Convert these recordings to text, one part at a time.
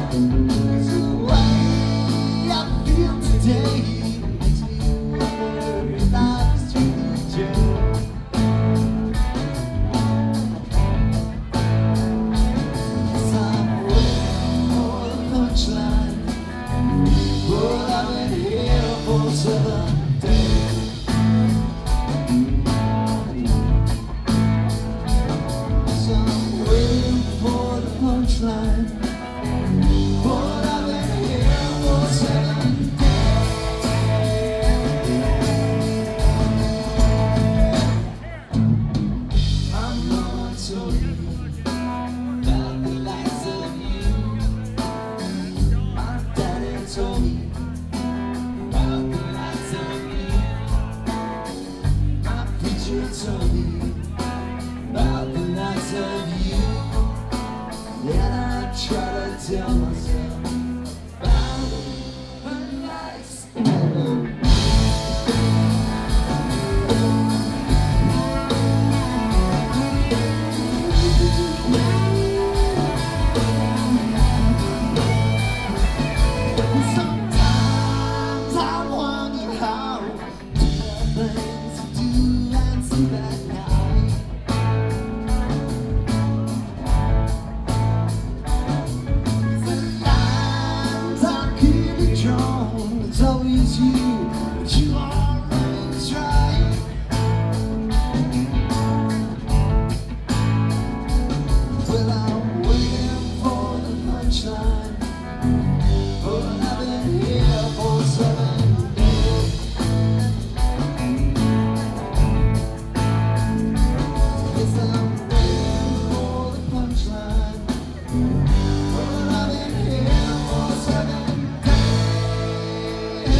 'Cause the way I feel today makes me wonder if life's truly true. Cause I'm waiting for the punchline, but I've been here for 7 days. So I'm waiting for the punchline, but I've been here for 7 days. I'm not sorry about the likes of you. My daddy told me about the likes of you. My preacher told me about the likes of you. And I try to tell myself about the likes of you. Sometimes I wonder how the things you do and see that night. 'Cause the lines are clearly drawn. It's always you, but you always right. Well, I'm waiting for the punchline, but I've been here for 7 days. 'Cause I'm waiting for the punchline, but I've been here for 7 days.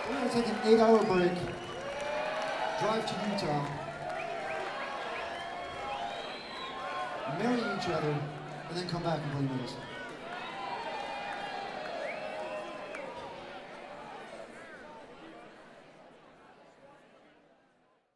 We're going to take an 8-hour break, drive to Utah, marry each other, and then come back and play with us.